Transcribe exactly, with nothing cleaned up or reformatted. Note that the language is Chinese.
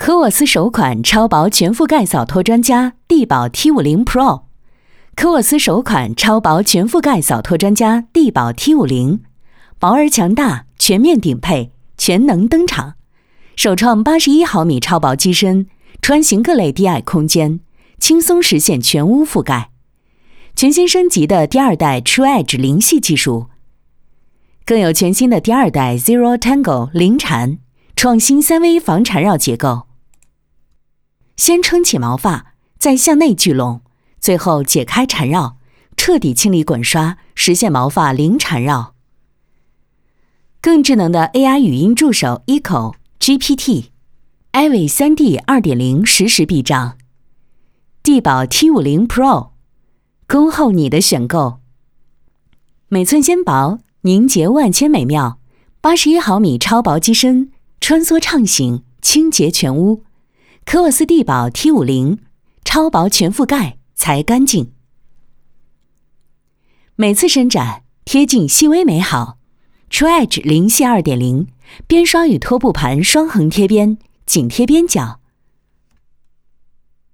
科沃斯首款超薄全覆盖扫脱专家地宝 T 五十 Pro。科沃斯首款超薄全覆盖扫脱专家地宝 T 五十，薄而强大，全面顶配，全能登场。首创八十一毫米超薄机身，穿行各类低矮空间，轻松实现全屋覆盖。全新升级的第二代 True Edge 零系技术，更有全新的第二代 Zero Tangle 零缠，创新三 V 防缠绕结构。先撑起毛发，再向内聚拢，最后解开缠绕，彻底清理滚刷，实现毛发零缠绕。更智能的 A I 语音助手 Echo、G P T、I V I 三 D 二点零 实时避障。地宝 T 五十 Pro， 恭候你的选购。每寸纤薄，凝结万千美妙。八十一毫米超薄机身，穿梭畅行，清洁全屋。科沃斯地宝 T 五十，超薄全覆盖，才干净。每次伸展，贴近细微美好。True Edge 零系 二点零，边刷与拖布盘双横贴边，紧贴边角，